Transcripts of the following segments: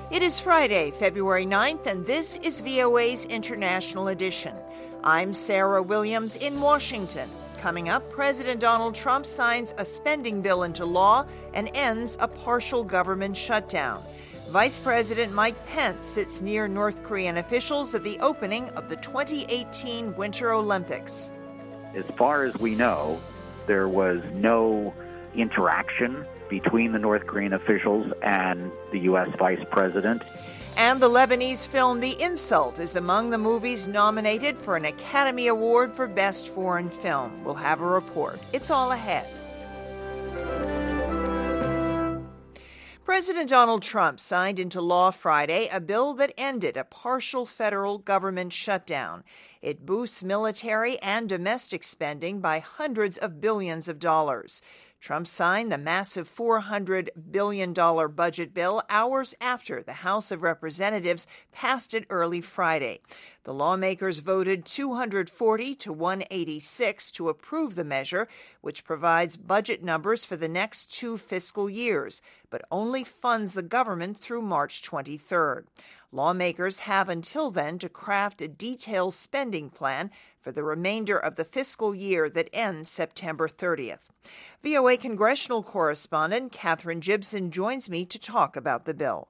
It is Friday, February 9th, and this is VOA's International Edition. I'm Sarah Williams in Washington. Coming up, President Donald Trump signs a spending bill into law and ends a partial government shutdown. Vice President Mike Pence sits near North Korean officials at the opening of the 2018 Winter Olympics. As far as we know, there was no interaction between the North Korean officials and the U.S. Vice President. And the Lebanese film The Insult is among the movies nominated for an Academy Award for Best Foreign Film. We'll have a report. It's all ahead. President Donald Trump signed into law Friday a bill that ended a partial federal government shutdown. It boosts military and domestic spending by hundreds of billions of dollars. Trump signed the massive $400 billion budget bill hours after the House of Representatives passed it early Friday. The lawmakers voted 240 to 186 to approve the measure, which provides budget numbers for the next 2 fiscal years, but only funds the government through March 23rd. Lawmakers have until then to craft a detailed spending plan for the remainder of the fiscal year that ends September 30th. VOA congressional correspondent Katherine Gibson joins me to talk about the bill.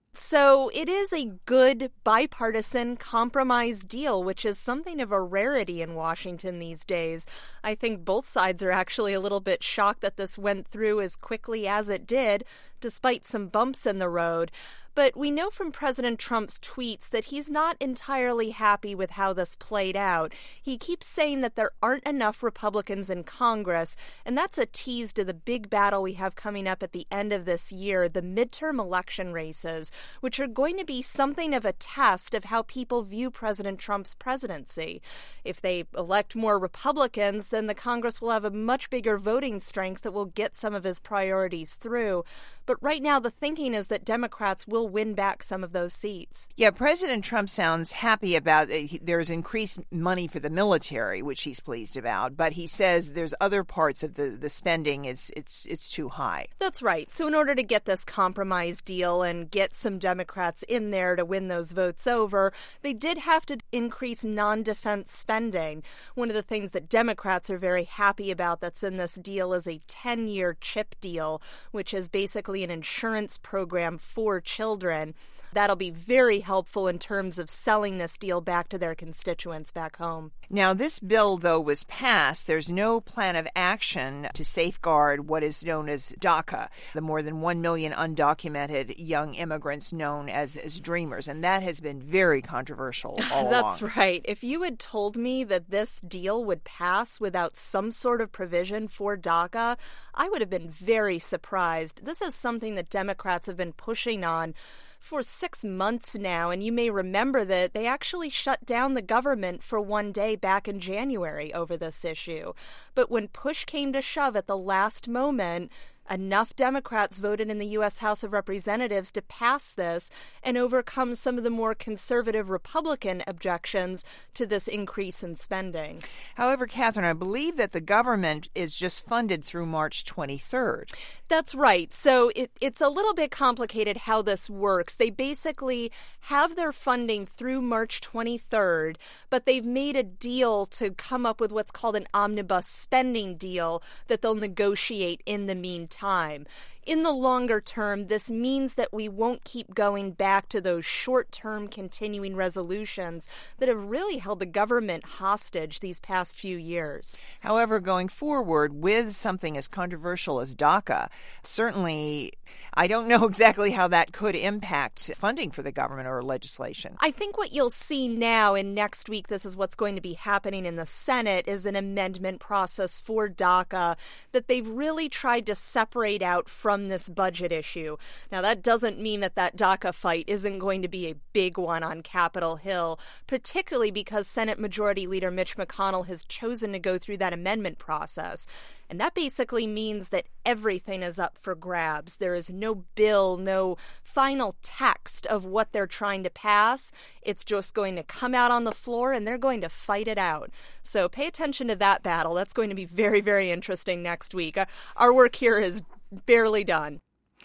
So it is a good bipartisan compromise deal, which is something of a rarity in Washington these days. I think both sides are actually a little bit shocked that this went through as quickly as it did, despite some bumps in the road. But we know from President Trump's tweets that he's not entirely happy with how this played out. He keeps saying that there aren't enough Republicans in Congress, and that's a tease to the big battle we have coming up at the end of this year, the midterm election races, which are going to be something of a test of how people view President Trump's presidency. If they elect more Republicans, then the Congress will have a much bigger voting strength that will get some of his priorities through. But right now, the thinking is that Democrats will win back some of those seats. Yeah, President Trump sounds happy about there's increased money for the military, which he's pleased about, but he says there's other parts of the spending it's too high. That's right. So in order to get this compromise deal and get some Democrats in there to win those votes over, they did have to increase non-defense spending. One of the things that Democrats are very happy about that's in this deal is a 10-year CHIP deal, which is basically an insurance program for children. That'll be very helpful in terms of selling this deal back to their constituents back home. Now, this bill, though, was passed. There's no plan of action to safeguard what is known as DACA, the more than 1 million undocumented young immigrants known as dreamers. And that has been very controversial all That's along. right. If you had told me that this deal would pass without some sort of provision for DACA, I would have been very surprised. This is something that Democrats have been pushing on for 6 months now, and you may remember that they actually shut down the government for one day back in January over this issue. But when push came to shove at the last moment, enough Democrats voted in the U.S. House of Representatives to pass this and overcome some of the more conservative Republican objections to this increase in spending. However, Catherine, I believe that the government is just funded through March 23rd. That's right. So it's a little bit complicated how this works. They basically have their funding through March 23rd, but they've made a deal to come up with what's called an omnibus spending deal that they'll negotiate in the meantime. In the longer term, this means that we won't keep going back to those short-term continuing resolutions that have really held the government hostage these past few years. However, going forward with something as controversial as DACA, certainly I don't know exactly how that could impact funding for the government or legislation. I think what you'll see now, and next week this is what's going to be happening in the Senate, is an amendment process for DACA that they've really tried to separate out from this budget issue. Now, that doesn't mean that DACA fight isn't going to be a big one on Capitol Hill, particularly because Senate Majority Leader Mitch McConnell has chosen to go through that amendment process. And that basically means that everything is up for grabs. There is no bill, no final text of what they're trying to pass. It's just going to come out on the floor and they're going to fight it out. So pay attention to that battle. That's going to be very, very interesting next week. Our work here is barely done.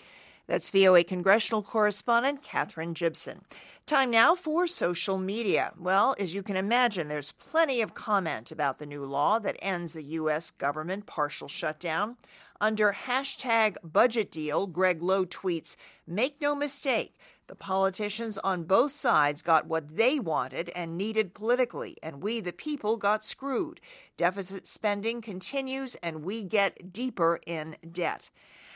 That's VOA congressional correspondent Katherine Gibson. Time now for social media. Well, as you can imagine, there's plenty of comment about the new law that ends the U.S. government partial shutdown. Under hashtag budget deal, Greg Lowe tweets, "Make no mistake, the politicians on both sides got what they wanted and needed politically, and we, the people, got screwed. Deficit spending continues, and we get deeper in debt."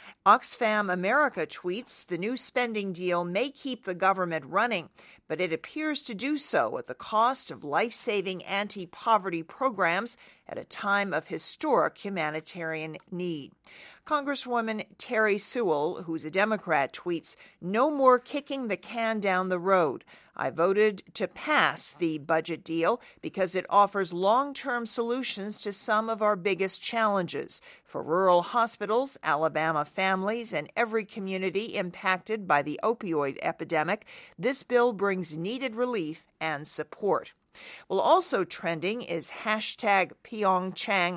Oxfam America tweets, "The new spending deal may keep the government running, but it appears to do so at the cost of life-saving anti-poverty programs at a time of historic humanitarian need." Congresswoman Terry Sewell, who's a Democrat, tweets, "No more kicking the can down the road. I voted to pass the budget deal because it offers long-term solutions to some of our biggest challenges. For rural hospitals, Alabama families, and every community impacted by the opioid epidemic, this bill brings needed relief and support." Well, also trending is hashtag Pyeongchang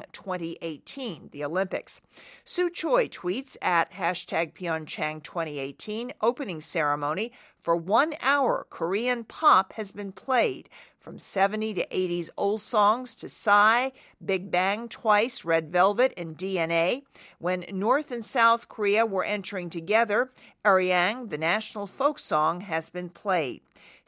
2018, the Olympics. Sue Choi tweets at hashtag Pyeongchang 2018 opening ceremony. For 1 hour, Korean pop has been played, from 70 to 80s old songs to Psy, Big Bang Twice, Red Velvet, and DNA. When North and South Korea were entering together, Arirang, the national folk song, has been played.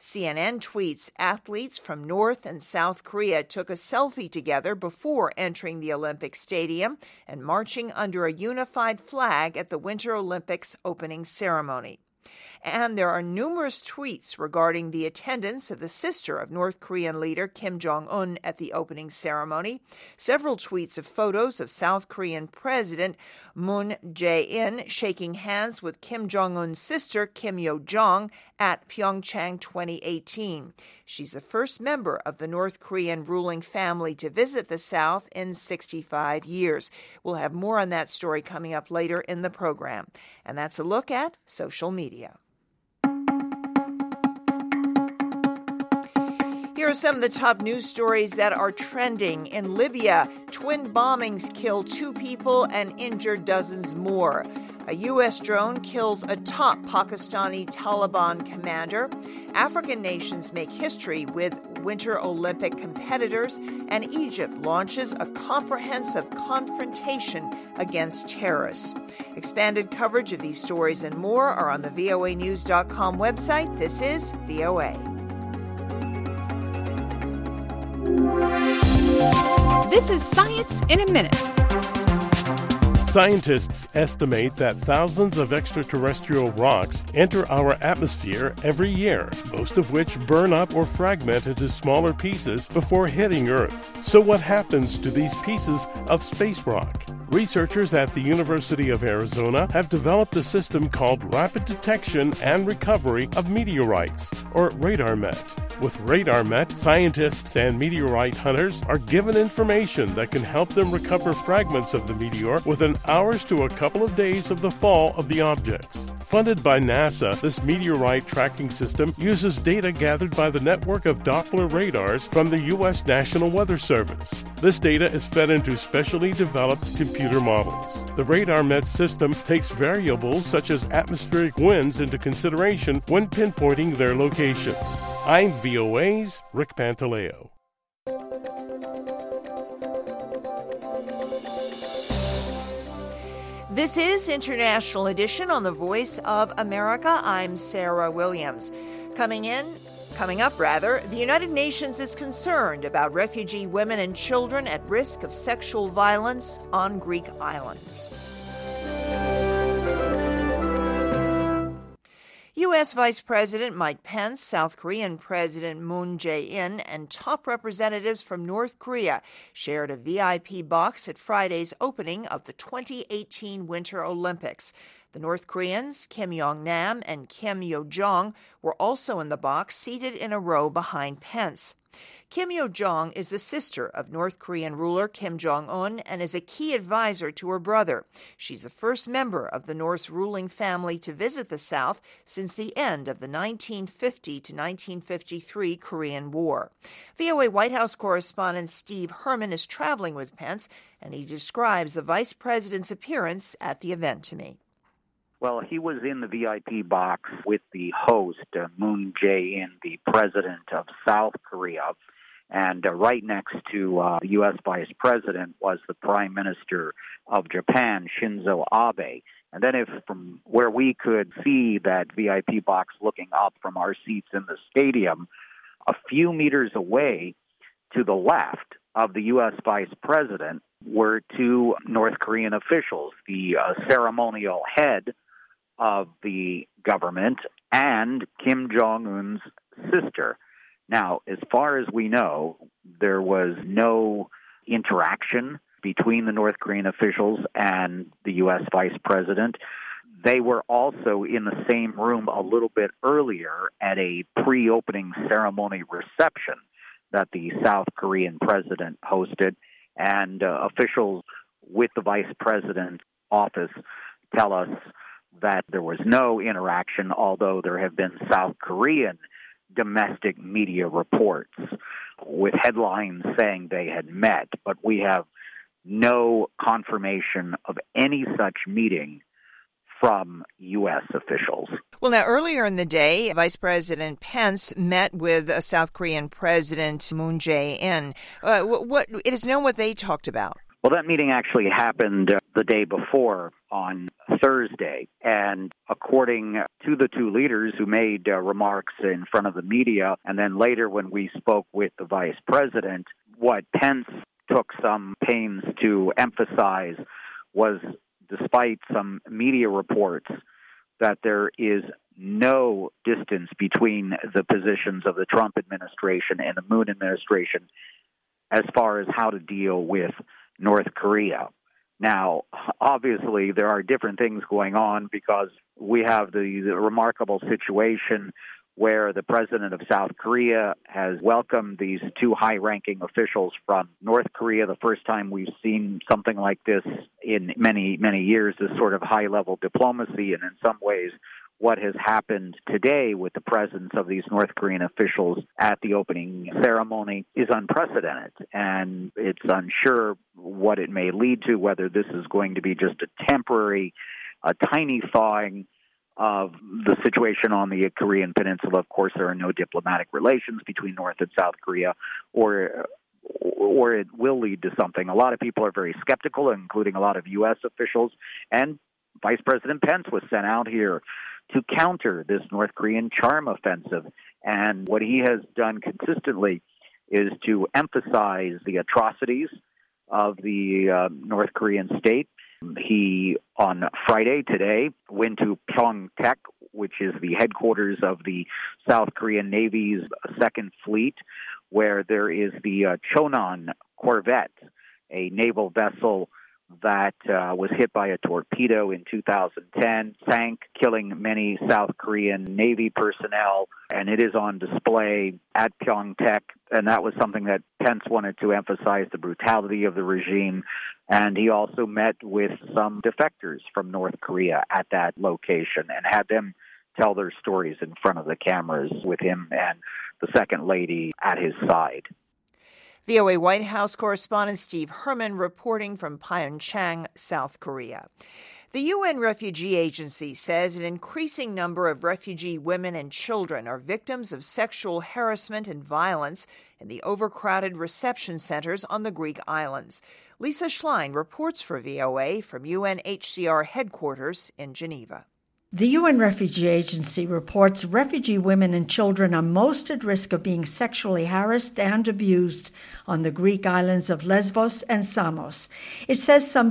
CNN tweets athletes from North and South Korea took a selfie together before entering the Olympic Stadium and marching under a unified flag at the Winter Olympics opening ceremony. And there are numerous tweets regarding the attendance of the sister of North Korean leader Kim Jong-un at the opening ceremony. Several tweets of photos of South Korean President Moon Jae-in shaking hands with Kim Jong-un's sister Kim Yo-jong at Pyeongchang 2018. She's the first member of the North Korean ruling family to visit the South in 65 years. We'll have more on that story coming up later in the program. And that's a look at social media. Here are some of the top news stories that are trending. In Libya, twin bombings kill 2 people and injure dozens more. A U.S. drone kills a top Pakistani Taliban commander. African nations make history with Winter Olympic competitors. And Egypt launches a comprehensive confrontation against terrorists. Expanded coverage of these stories and more are on the voanews.com website. This is VOA. This is Science in a Minute. Scientists estimate that thousands of extraterrestrial rocks enter our atmosphere every year, most of which burn up or fragment into smaller pieces before hitting Earth. So what happens to these pieces of space rock? Researchers at the University of Arizona have developed a system called Rapid Detection and Recovery of Meteorites, or RadarMet. With RadarMet, scientists and meteorite hunters are given information that can help them recover fragments of the meteor within hours to a couple of days of the fall of the objects. Funded by NASA, this meteorite tracking system uses data gathered by the network of Doppler radars from the U.S. National Weather Service. This data is fed into specially developed computer models. The RadarMet system takes variables such as atmospheric winds into consideration when pinpointing their locations. I'm VOA's Rick Pantaleo. This is International Edition on the Voice of America. I'm Sarah Williams. Coming up, the United Nations is concerned about refugee women and children at risk of sexual violence on Greek islands. U.S. Vice President Mike Pence, South Korean President Moon Jae-in, and top representatives from North Korea shared a VIP box at Friday's opening of the 2018 Winter Olympics. The North Koreans, Kim Yong-nam and Kim Yo-jong, were also in the box, seated in a row behind Pence. Kim Yo-jong is the sister of North Korean ruler Kim Jong-un and is a key advisor to her brother. She's the first member of the North's ruling family to visit the South since the end of the 1950 to 1953 Korean War. VOA White House correspondent Steve Herman is traveling with Pence, and he describes the vice president's appearance at the event to me. Well, he was in the VIP box with the host, Moon Jae-in, the president of South Korea. And right next to the U.S. Vice President was the Prime Minister of Japan, Shinzo Abe. And then from where we could see that VIP box looking up from our seats in the stadium, a few meters away to the left of the U.S. Vice President were two North Korean officials, the ceremonial head of the government and Kim Jong-un's sister. Now, as far as we know, there was no interaction between the North Korean officials and the U.S. Vice President. They were also in the same room a little bit earlier at a pre-opening ceremony reception that the South Korean president hosted, and officials with the Vice President's office tell us that there was no interaction, although there have been South Korean domestic media reports with headlines saying they had met, but we have no confirmation of any such meeting from U.S. officials. Well, now, earlier in the day, Vice President Pence met with South Korean President Moon Jae-in. It is known what they talked about. Well, that meeting actually happened the day before on Thursday, and according to the two leaders who made remarks in front of the media, and then later when we spoke with the Vice President, what Pence took some pains to emphasize was, despite some media reports, that there is no distance between the positions of the Trump administration and the Moon administration as far as how to deal with North Korea. Now, obviously, there are different things going on because we have the remarkable situation where the president of South Korea has welcomed these two high-ranking officials from North Korea. The first time we've seen something like this in many, many years, this sort of high-level diplomacy, and in some ways what has happened today with the presence of these North Korean officials at the opening ceremony is unprecedented, and it's unsure what it may lead to, whether this is going to be just a temporary, a tiny thawing of the situation on the Korean Peninsula. Of course, there are no diplomatic relations between North and South Korea, or it will lead to something. A lot of people are very skeptical, including a lot of U.S. officials, and Vice President Pence was sent out here to counter this North Korean charm offensive. And what he has done consistently is to emphasize the atrocities of the North Korean state. He, on Friday today, went to Pyeongtaek, which is the headquarters of the South Korean Navy's Second Fleet, where there is the Chonan corvette, a naval vessel that was hit by a torpedo in 2010, sank, killing many South Korean Navy personnel, and it is on display at Pyeongtaek. And that was something that Pence wanted to emphasize, the brutality of the regime. And he also met with some defectors from North Korea at that location and had them tell their stories in front of the cameras with him and the second lady at his side. VOA White House correspondent Steve Herman reporting from Pyeongchang, South Korea. The UN Refugee Agency says an increasing number of refugee women and children are victims of sexual harassment and violence in the overcrowded reception centers on the Greek islands. Lisa Schlein reports for VOA from UNHCR headquarters in Geneva. The UN Refugee Agency reports refugee women and children are most at risk of being sexually harassed and abused on the Greek islands of Lesbos and Samos. It says some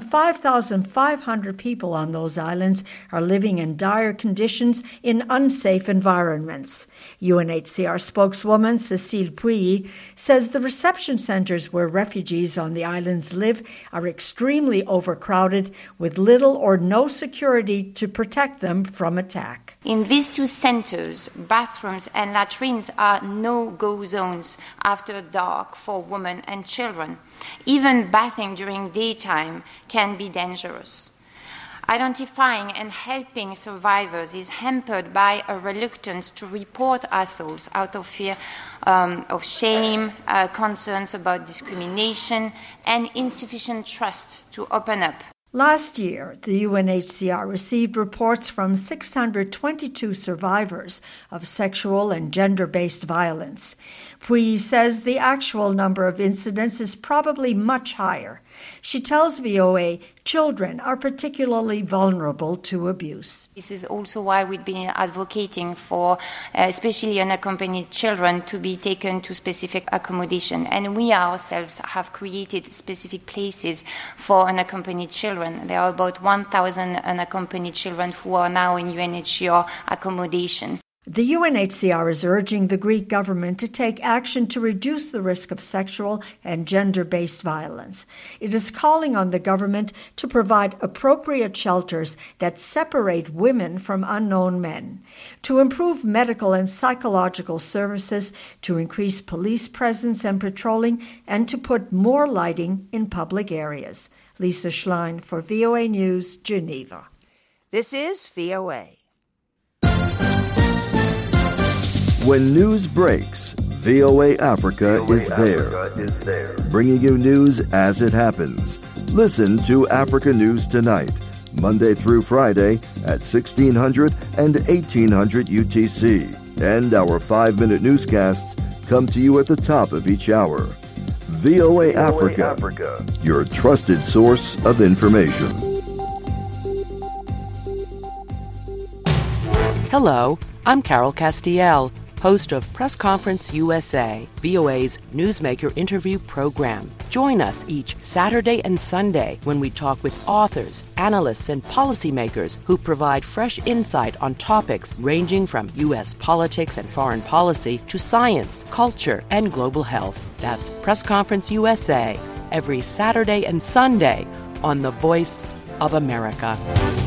5,500 people on those islands are living in dire conditions in unsafe environments. UNHCR spokeswoman Cécile Pouilly says the reception centers where refugees on the islands live are extremely overcrowded with little or no security to protect them from attack. In these two centers, bathrooms and latrines are no-go zones after dark for women and children. Even bathing during daytime can be dangerous. Identifying and helping survivors is hampered by a reluctance to report assaults out of fear of shame, concerns about discrimination, and insufficient trust to open up. Last year, the UNHCR received reports from 622 survivors of sexual and gender-based violence. Puyi says the actual number of incidents is probably much higher. She tells VOA children are particularly vulnerable to abuse. This is also why we've been advocating for especially unaccompanied children to be taken to specific accommodation. And we ourselves have created specific places for unaccompanied children. There are about 1,000 unaccompanied children who are now in UNHCR accommodation. The UNHCR is urging the Greek government to take action to reduce the risk of sexual and gender-based violence. It is calling on the government to provide appropriate shelters that separate women from unknown men, to improve medical and psychological services, to increase police presence and patrolling, and to put more lighting in public areas. Lisa Schlein for VOA News, Geneva. This is VOA. When news breaks, VOA Africa is there, bringing you news as it happens. Listen to Africa News Tonight, Monday through Friday at 1600 and 1800 UTC. And our 5-minute newscasts come to you at the top of each hour. VOA Africa, your trusted source of information. Hello, I'm Carol Castiel, host of Press Conference USA, VOA's newsmaker interview program. Join us each Saturday and Sunday when we talk with authors, analysts, and policymakers who provide fresh insight on topics ranging from U.S. politics and foreign policy to science, culture, and global health. That's Press Conference USA, every Saturday and Sunday on The Voice of America.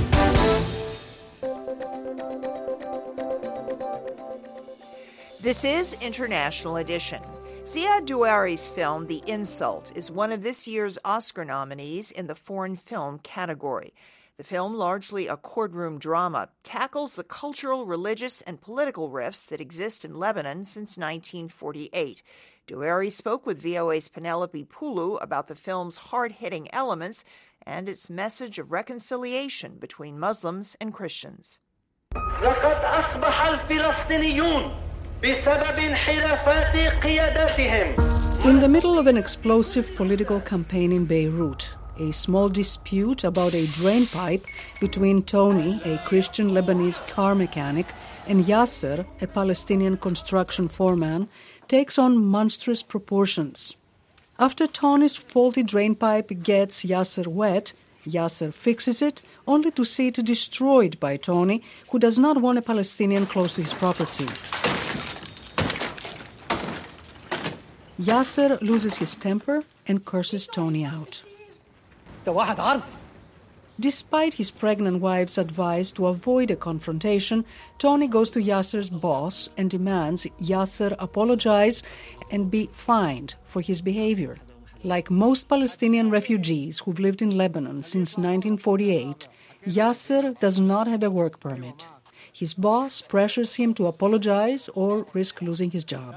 This is International Edition. Ziad Douari's film, The Insult, is one of this year's Oscar nominees in the foreign film category. The film, largely a courtroom drama, tackles the cultural, religious, and political rifts that exist in Lebanon since 1948. Douari spoke with VOA's Penelope Poulou about the film's hard-hitting elements and its message of reconciliation between Muslims and Christians. لقد أصبح الفلسطينيون بسبب انحرافات قياداتهم. In the middle of an explosive political campaign in Beirut, a small dispute about a drain pipe between Tony, a Christian Lebanese car mechanic, and Yasser, a Palestinian construction foreman, takes on monstrous proportions. After Tony's faulty drain pipe gets Yasser wet, Yasser fixes it, only to see it destroyed by Tony, who does not want a Palestinian close to his property. Yasser loses his temper and curses Tony out. Despite his pregnant wife's advice to avoid a confrontation, Tony goes to Yasser's boss and demands Yasser apologize and be fined for his behavior. Like most Palestinian refugees who've lived in Lebanon since 1948, Yasser does not have a work permit. His boss pressures him to apologize or risk losing his job.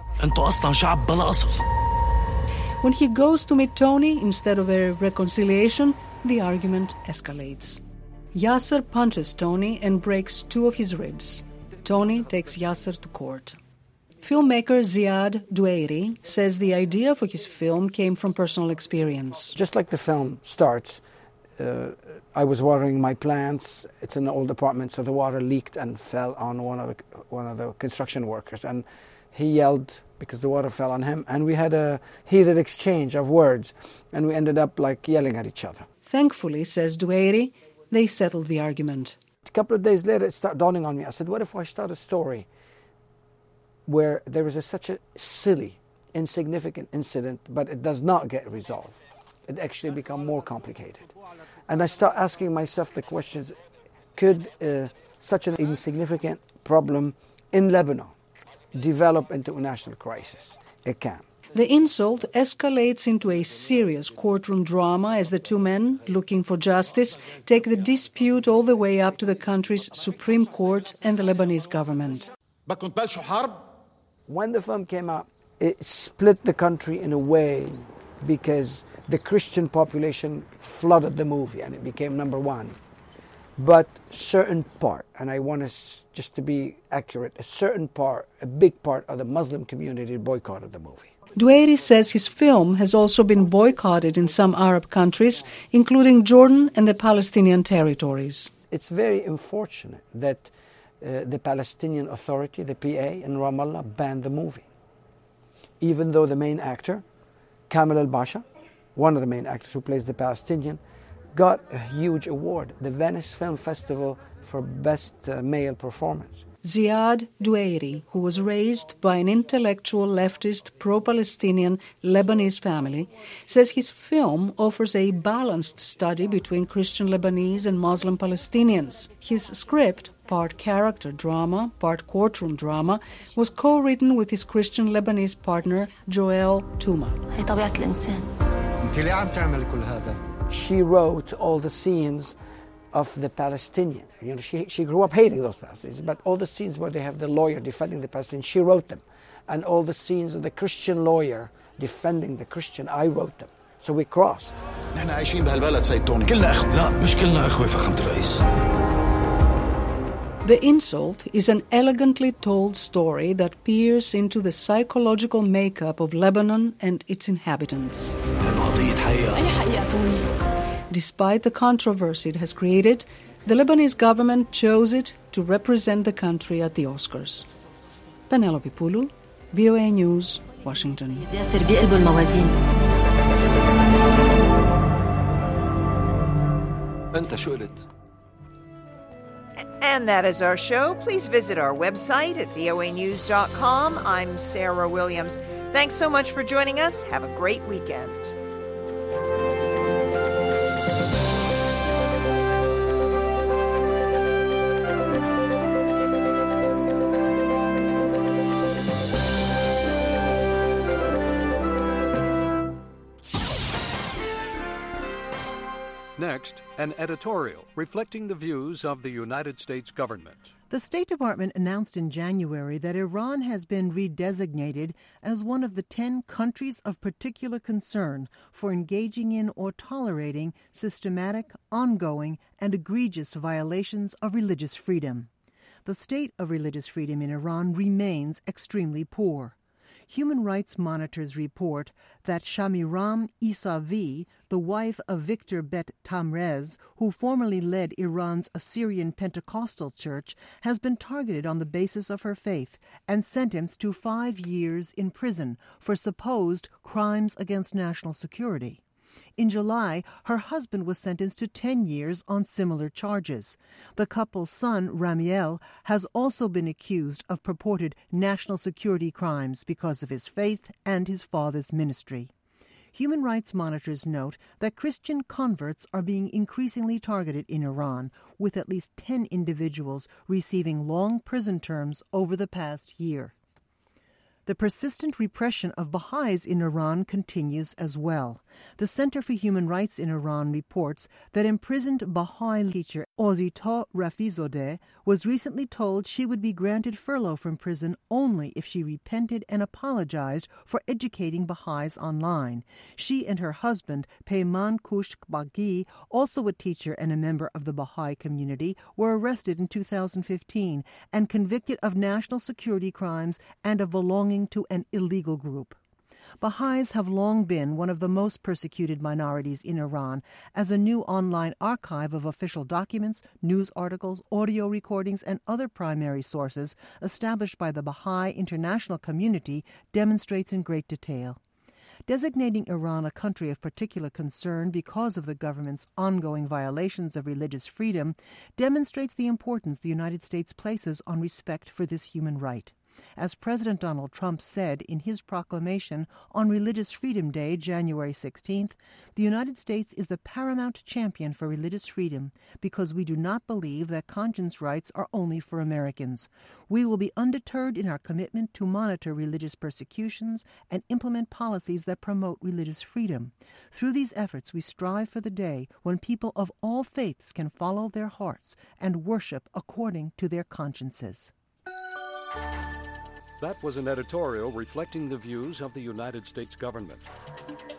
When he goes to meet Tony instead of a reconciliation, the argument escalates. Yasser punches Tony and breaks 2 of his ribs. Tony takes Yasser to court. Filmmaker Ziad Douari says the idea for his film came from personal experience. Just like the film starts, I was watering my plants. It's an old apartment, so the water leaked and fell on one of the construction workers. And he yelled because the water fell on him, and we had a heated exchange of words, and we ended up like yelling at each other. Thankfully, says Douari, they settled the argument. A couple of days later, it started dawning on me. I said, what if I start a story where there is such a silly, insignificant incident, but it does not get resolved? It actually becomes more complicated. And I start asking myself the questions, could such an insignificant problem in Lebanon develop into a national crisis? It can. The insult escalates into a serious courtroom drama as the 2 men, looking for justice, take the dispute all the way up to the country's Supreme Court and the Lebanese government. When the film came out, it split the country in a way because the Christian population flooded the movie and it became number one. But certain part, and I want just to be accurate, a big part of the Muslim community boycotted the movie. Doueiri says his film has also been boycotted in some Arab countries, including Jordan and the Palestinian territories. It's very unfortunate that the Palestinian Authority, the PA in Ramallah, banned the movie. Even though the main actor, Kamel El-Basha, one of the main actors who plays the Palestinian, got a huge award, the Venice Film Festival for Best Male Performance. Ziad Doueiri, who was raised by an intellectual leftist pro-Palestinian Lebanese family, says his film offers a balanced study between Christian Lebanese and Muslim Palestinians. His script, part character drama, part courtroom drama, was co-written with his Christian Lebanese partner Joel Tuma. She wrote all the scenes of the Palestinian. You know, she grew up hating those Palestinians, but all the scenes where they have the lawyer defending the Palestinians, she wrote them. And all the scenes of the Christian lawyer defending the Christian, I wrote them. So we crossed. The Insult is an elegantly told story that peers into the psychological makeup of Lebanon and its inhabitants. Despite the controversy it has created, the Lebanese government chose it to represent the country at the Oscars. Penelope Pulu, VOA News, Washington. And that is our show. Please visit our website at voanews.com. I'm Sarah Williams. Thanks so much for joining us. Have a great weekend. Next, an editorial reflecting the views of the United States government. The State Department announced in January that Iran has been redesignated as one of the 10 countries of particular concern for engaging in or tolerating systematic, ongoing, and egregious violations of religious freedom. The state of religious freedom in Iran remains extremely poor. Human Rights Monitors report that Shamiram Isavi, the wife of Victor Bet Tamrez, who formerly led Iran's Assyrian Pentecostal Church, has been targeted on the basis of her faith and sentenced to 5 years in prison for supposed crimes against national security. In July, her husband was sentenced to 10 years on similar charges. The couple's son, Ramiel, has also been accused of purported national security crimes because of his faith and his father's ministry. Human Rights Monitors note that Christian converts are being increasingly targeted in Iran, with at least 10 individuals receiving long prison terms over the past year. The persistent repression of Baha'is in Iran continues as well. The Center for Human Rights in Iran reports that imprisoned Baha'i teacher Ozita Rafizodeh was recently told she would be granted furlough from prison only if she repented and apologized for educating Baha'is online. She and her husband, Peyman Kushkbagi, also a teacher and a member of the Baha'i community, were arrested in 2015 and convicted of national security crimes and of belonging to an illegal group. Baha'is have long been one of the most persecuted minorities in Iran, as a new online archive of official documents, news articles, audio recordings, and other primary sources established by the Baha'i international community demonstrates in great detail. Designating Iran a country of particular concern because of the government's ongoing violations of religious freedom demonstrates the importance the United States places on respect for this human right. As President Donald Trump said in his proclamation on Religious Freedom Day, January 16th, the United States is the paramount champion for religious freedom because we do not believe that conscience rights are only for Americans. We will be undeterred in our commitment to monitor religious persecutions and implement policies that promote religious freedom. Through these efforts, we strive for the day when people of all faiths can follow their hearts and worship according to their consciences. That was an editorial reflecting the views of the United States government.